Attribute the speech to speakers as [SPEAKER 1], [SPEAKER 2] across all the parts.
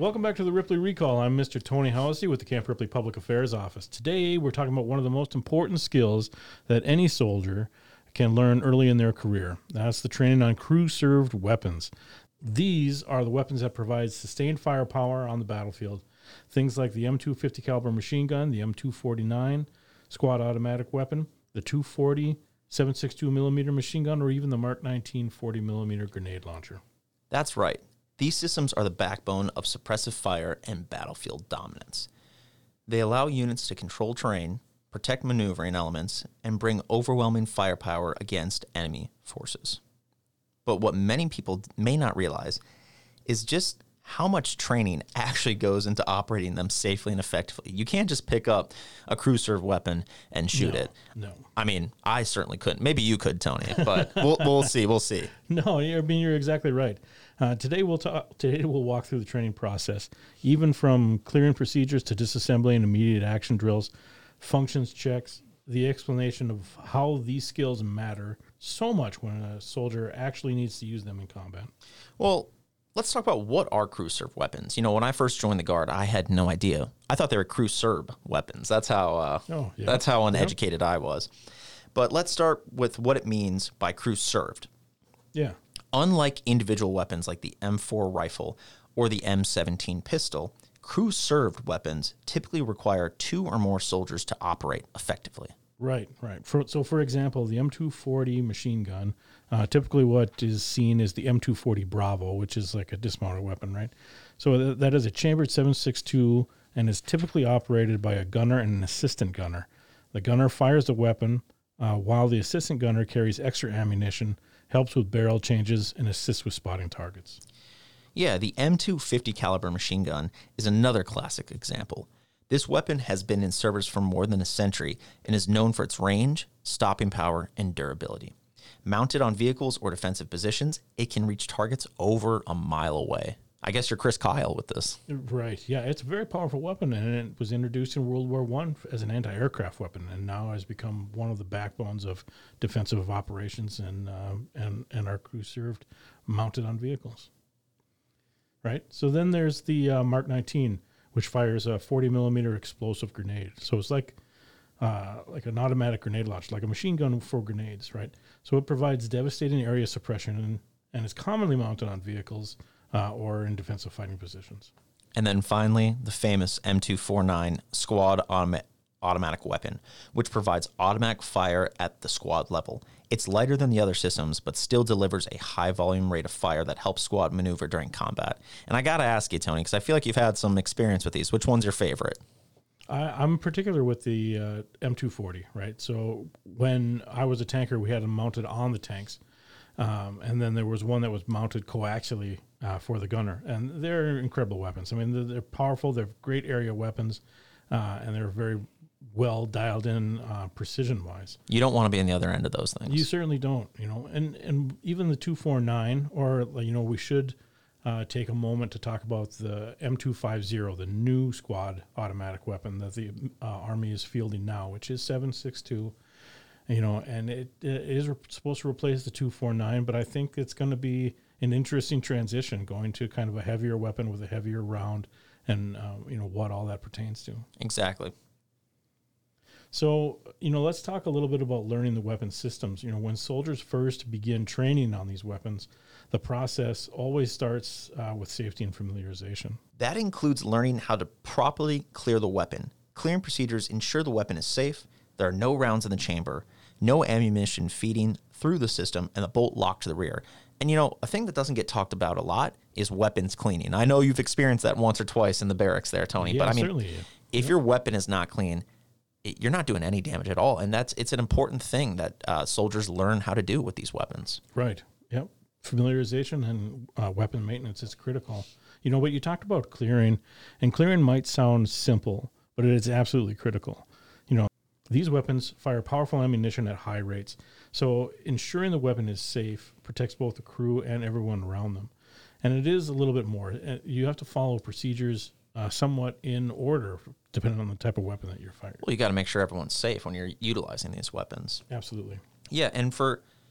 [SPEAKER 1] Welcome back to the Ripley Recall. I'm Mr. Tony Howsey with the Camp Ripley Public Affairs Office. Today, we're talking about one of the most important skills that any soldier can learn early in their career. That's the training on crew-served weapons. These are the weapons that provide sustained firepower on the battlefield. Things like the M250 caliber machine gun, the M249 squad automatic weapon, the 240 7.62 millimeter machine gun, or even the Mark 19 40 millimeter grenade launcher.
[SPEAKER 2] That's right. These systems are the backbone of suppressive fire and battlefield dominance. They allow units to control terrain, protect maneuvering elements, and bring overwhelming firepower against enemy forces. But what many people may not realize is just how much training actually goes into operating them safely and effectively. You can't just pick up a crew-served weapon and shoot it.
[SPEAKER 1] No.
[SPEAKER 2] I mean, I certainly couldn't. Maybe you could, Tony, but we'll see. We'll see.
[SPEAKER 1] No, you're exactly right. Today we'll walk through the training process, even from clearing procedures to disassembly and immediate action drills, functions checks, the explanation of how these skills matter so much when a soldier actually needs to use them in combat.
[SPEAKER 2] Well, let's talk about what are crew-served weapons. You know, when I first joined the Guard, I had no idea. I thought they were crew-served weapons. That's how that's how uneducated I was. But let's start with what it means by crew-served.
[SPEAKER 1] Yeah.
[SPEAKER 2] Unlike individual weapons like the M4 rifle or the M17 pistol, crew-served weapons typically require 2 or more soldiers to operate effectively.
[SPEAKER 1] Right. For example, the M240 machine gun, typically what is seen is the M240 Bravo, which is like a dismounted weapon, right? So that is a chambered 7.62 and is typically operated by a gunner and an assistant gunner. The gunner fires the weapon while the assistant gunner carries extra ammunition, helps with barrel changes, and assists with spotting targets.
[SPEAKER 2] Yeah, the M250 caliber machine gun is another classic example. This weapon has been in service for more than a century and is known for its range, stopping power, and durability. Mounted on vehicles or defensive positions, it can reach targets over a mile away. I guess you're Chris Kyle with this.
[SPEAKER 1] Right. Yeah, it's a very powerful weapon, and it was introduced in World War I as an anti-aircraft weapon, and now has become one of the backbones of defensive operations and our crew served mounted on vehicles. Right. So then there's the Mark 19, which fires a 40 millimeter explosive grenade. So it's like an automatic grenade launcher, like a machine gun for grenades, right? So it provides devastating area suppression and is commonly mounted on vehicles or in defensive fighting positions.
[SPEAKER 2] And then finally, the famous M249 squad automatic weapon, which provides automatic fire at the squad level. It's lighter than the other systems, but still delivers a high volume rate of fire that helps squad maneuver during combat. And I got to ask you, Tony, because I feel like you've had some experience with these. Which one's your favorite?
[SPEAKER 1] I'm particular with the M240, right? So when I was a tanker, we had them mounted on the tanks. And then there was one that was mounted coaxially for the gunner. And they're incredible weapons. I mean, they're powerful. They're great area weapons. And they're very well dialed in precision-wise.
[SPEAKER 2] You don't want to be on the other end of those things.
[SPEAKER 1] You certainly don't, And even the 249, or, we should take a moment to talk about the M250, the new squad automatic weapon that the Army is fielding now, which is 7.62. And it is supposed to replace the 249, but I think it's going to be an interesting transition, going to kind of a heavier weapon with a heavier round and, what all that pertains to.
[SPEAKER 2] Exactly.
[SPEAKER 1] So, let's talk a little bit about learning the weapon systems. When soldiers first begin training on these weapons, the process always starts with safety and familiarization.
[SPEAKER 2] That includes learning how to properly clear the weapon. Clearing procedures ensure the weapon is safe, there are no rounds in the chamber, no ammunition feeding through the system, and the bolt locked to the rear. And, a thing that doesn't get talked about a lot is weapons cleaning. I know you've experienced that once or twice in the barracks there, Tony.
[SPEAKER 1] Yeah,
[SPEAKER 2] but I mean,
[SPEAKER 1] certainly.
[SPEAKER 2] If your weapon is not clean, you're not doing any damage at all. And it's an important thing that soldiers learn how to do with these weapons.
[SPEAKER 1] Right. Yep. Familiarization and weapon maintenance is critical. But you talked about clearing, and clearing might sound simple, but it is absolutely critical. These weapons fire powerful ammunition at high rates. So ensuring the weapon is safe protects both the crew and everyone around them. And it is a little bit more. You have to follow procedures somewhat in order, depending on the type of weapon that you're firing.
[SPEAKER 2] Well, you got to make sure everyone's safe when you're utilizing these weapons.
[SPEAKER 1] Absolutely.
[SPEAKER 2] Yeah, and for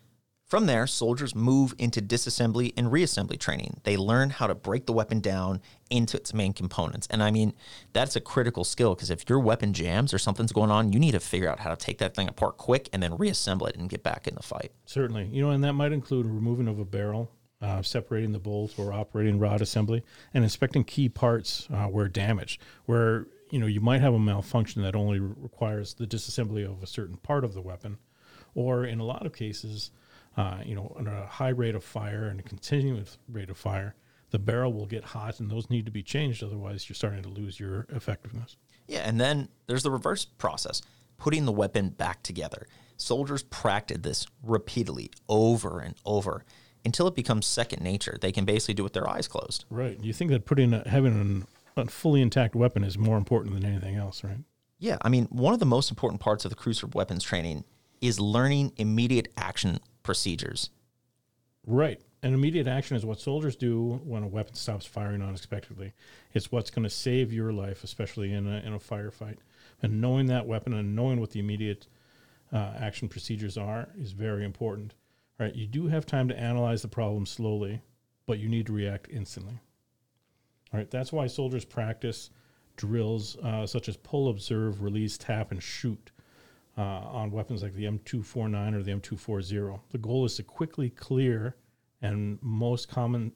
[SPEAKER 2] From there, soldiers move into disassembly and reassembly training. They learn how to break the weapon down into its main components. And I mean, that's a critical skill because if your weapon jams or something's going on, you need to figure out how to take that thing apart quick and then reassemble it and get back in the fight.
[SPEAKER 1] Certainly. And that might include removing of a barrel, separating the bolt or operating rod assembly, and inspecting key parts where damaged, where, you might have a malfunction that only requires the disassembly of a certain part of the weapon, or in a lot of cases, on a high rate of fire and a continuous rate of fire, the barrel will get hot and those need to be changed. Otherwise, you're starting to lose your effectiveness.
[SPEAKER 2] Yeah, and then there's the reverse process, putting the weapon back together. Soldiers practice this repeatedly over and over until it becomes second nature. They can basically do it with their eyes closed.
[SPEAKER 1] Right. You think that having a fully intact weapon is more important than anything else, right?
[SPEAKER 2] Yeah, I mean, one of the most important parts of the Crew Serve weapons training is learning immediate action procedures.
[SPEAKER 1] Right. And immediate action is what soldiers do when a weapon stops firing unexpectedly. It's what's going to save your life, especially in a firefight. And knowing that weapon and knowing what the immediate action procedures are is very important. Right? You do have time to analyze the problem slowly, but you need to react instantly. All right? That's why soldiers practice drills such as pull, observe, release, tap, and shoot on weapons like the M249 or the M240. The goal is to quickly clear and most commonly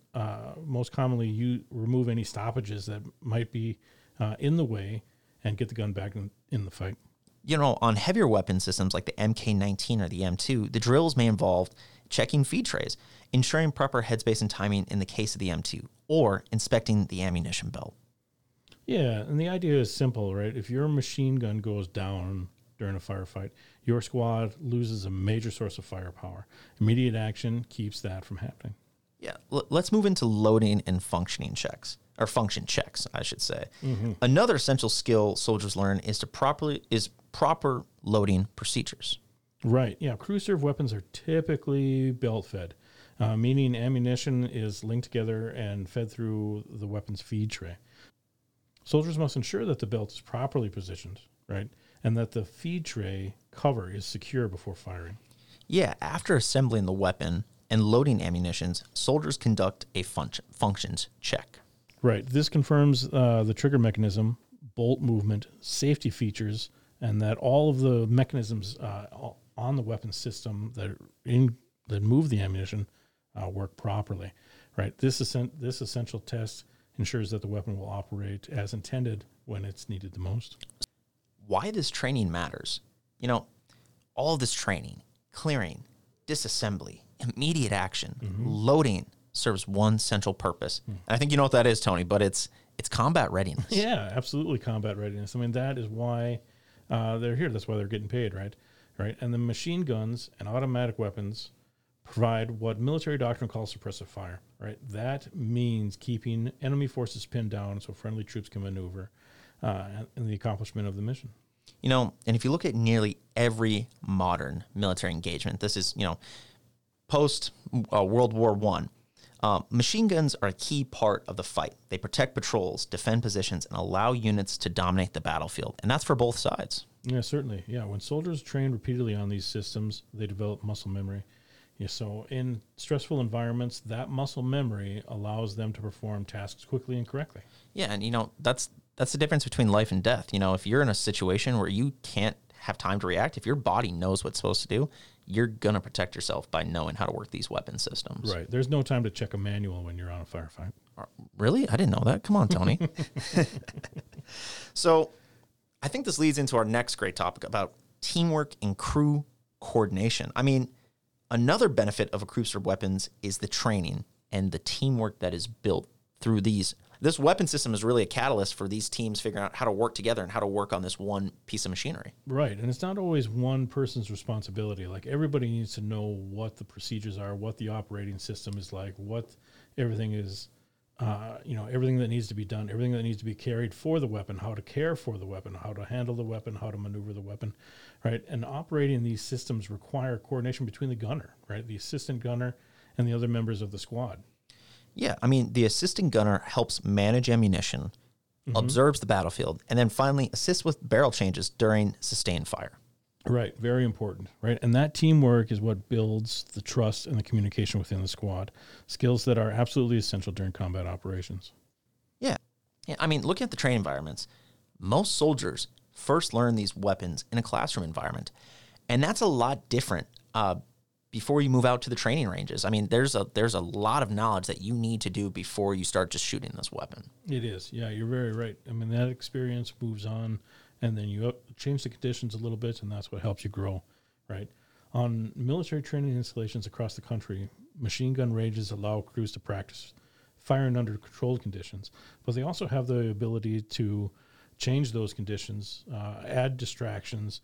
[SPEAKER 1] remove any stoppages that might be in the way and get the gun back in the fight.
[SPEAKER 2] On heavier weapon systems like the MK19 or the M2, the drills may involve checking feed trays, ensuring proper headspace and timing in the case of the M2, or inspecting the ammunition belt.
[SPEAKER 1] Yeah, and the idea is simple, right? If your machine gun goes down during a firefight, your squad loses a major source of firepower. Immediate action keeps that from happening.
[SPEAKER 2] Yeah, let's move into loading and functioning checks, or function checks, I should say.
[SPEAKER 1] Mm-hmm.
[SPEAKER 2] Another essential skill soldiers learn is proper loading procedures.
[SPEAKER 1] Right. Yeah. Crew serve weapons are typically belt fed, meaning ammunition is linked together and fed through the weapon's feed tray. Soldiers must ensure that the belt is properly positioned, right, and that the feed tray cover is secure before firing.
[SPEAKER 2] Yeah. After assembling the weapon and loading ammunitions, soldiers conduct a functions check.
[SPEAKER 1] Right. This confirms the trigger mechanism, bolt movement, safety features, and that all of the mechanisms on the weapon system that move the ammunition work properly. Right. This essential test ensures that the weapon will operate as intended when it's needed the most.
[SPEAKER 2] Why this training matters. All of this training, clearing, disassembly, immediate action, loading serves one central purpose. And I think you know what that is, Tony, but it's combat readiness.
[SPEAKER 1] Yeah, absolutely, combat readiness. I mean, that is why they're here. That's why they're getting paid, right? Right. And the machine guns and automatic weapons provide what military doctrine calls suppressive fire, right? That means keeping enemy forces pinned down so friendly troops can maneuver in the accomplishment of the mission.
[SPEAKER 2] And if you look at nearly every modern military engagement, this is, post World War I, machine guns are a key part of the fight. They protect patrols, defend positions, and allow units to dominate the battlefield. And that's for both sides.
[SPEAKER 1] Yeah, certainly. Yeah, when soldiers train repeatedly on these systems, they develop muscle memory. Yeah, so in stressful environments, that muscle memory allows them to perform tasks quickly and correctly.
[SPEAKER 2] Yeah, and that's the difference between life and death. If you're in a situation where you can't have time to react, if your body knows what's supposed to do, you're going to protect yourself by knowing how to work these weapon systems.
[SPEAKER 1] Right. There's no time to check a manual when you're on a firefight.
[SPEAKER 2] Really? I didn't know that. Come on, Tony. So I think this leads into our next great topic about teamwork and crew coordination. I mean, another benefit of a crew serve weapons is the training and the teamwork that is built through these. This weapon system is really a catalyst for these teams figuring out how to work together and how to work on this one piece of machinery.
[SPEAKER 1] Right. And it's not always one person's responsibility. Like, everybody needs to know what the procedures are, what the operating system is like, what everything is, everything that needs to be done, everything that needs to be carried for the weapon, how to care for the weapon, how to handle the weapon, how to maneuver the weapon, right? And operating these systems require coordination between the gunner, right? The assistant gunner and the other members of the squad.
[SPEAKER 2] Yeah, I mean, the assistant gunner helps manage ammunition, observes the battlefield, and then finally assists with barrel changes during sustained fire.
[SPEAKER 1] Right, very important, right? And that teamwork is what builds the trust and the communication within the squad, skills that are absolutely essential during combat operations.
[SPEAKER 2] Yeah. Yeah. I mean, looking at the training environments, most soldiers first learn these weapons in a classroom environment. And that's a lot different before you move out to the training ranges. I mean, there's a lot of knowledge that you need to do before you start just shooting this weapon.
[SPEAKER 1] It is. Yeah, you're very right. I mean, that experience moves on, and then you change the conditions a little bit, and that's what helps you grow, right? On military training installations across the country, machine gun ranges allow crews to practice firing under controlled conditions, but they also have the ability to change those conditions, add distractions,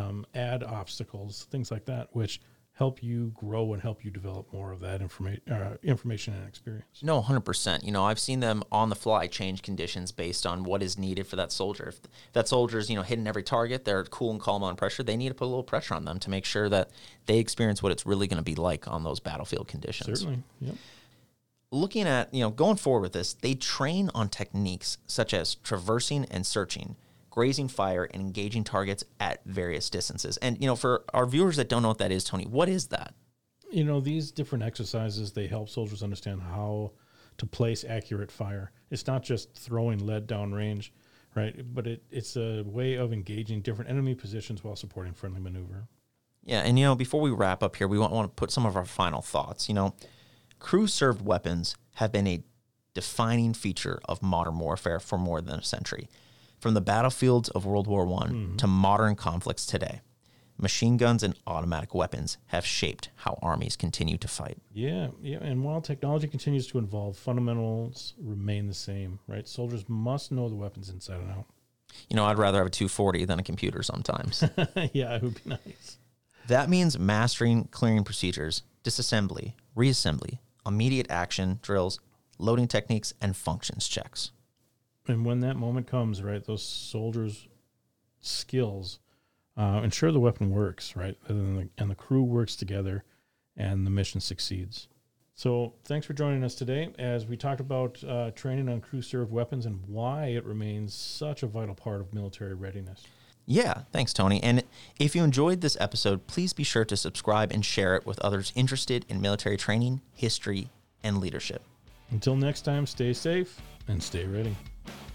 [SPEAKER 1] add obstacles, things like that, which help you grow and help you develop more of that information and experience.
[SPEAKER 2] No, 100%. You know, I've seen them on the fly change conditions based on what is needed for that soldier. If that soldier's, hitting every target, they're cool and calm on pressure, they need to put a little pressure on them to make sure that they experience what it's really going to be like on those battlefield conditions.
[SPEAKER 1] Certainly, yep.
[SPEAKER 2] Looking at, going forward with this, they train on techniques such as traversing and searching, grazing fire, and engaging targets at various distances. And, for our viewers that don't know what that is, Tony, what is that?
[SPEAKER 1] These different exercises, they help soldiers understand how to place accurate fire. It's not just throwing lead down range, right? But it's a way of engaging different enemy positions while supporting friendly maneuver.
[SPEAKER 2] Yeah, and, before we wrap up here, we want to put some of our final thoughts. Crew-served weapons have been a defining feature of modern warfare for more than a century. From the battlefields of World War I to modern conflicts today, machine guns and automatic weapons have shaped how armies continue to fight.
[SPEAKER 1] Yeah. And while technology continues to evolve, fundamentals remain the same, right? Soldiers must know the weapons inside and out.
[SPEAKER 2] I'd rather have a 240 than a computer sometimes.
[SPEAKER 1] Yeah, it would be nice.
[SPEAKER 2] That means mastering clearing procedures, disassembly, reassembly, immediate action drills, loading techniques, and functions checks.
[SPEAKER 1] And when that moment comes, right, those soldiers' skills ensure the weapon works, right, and the crew works together, and the mission succeeds. So thanks for joining us today as we talked about training on crew-served weapons and why it remains such a vital part of military readiness.
[SPEAKER 2] Yeah, thanks, Tony. And if you enjoyed this episode, please be sure to subscribe and share it with others interested in military training, history, and leadership.
[SPEAKER 1] Until next time, stay safe and stay ready.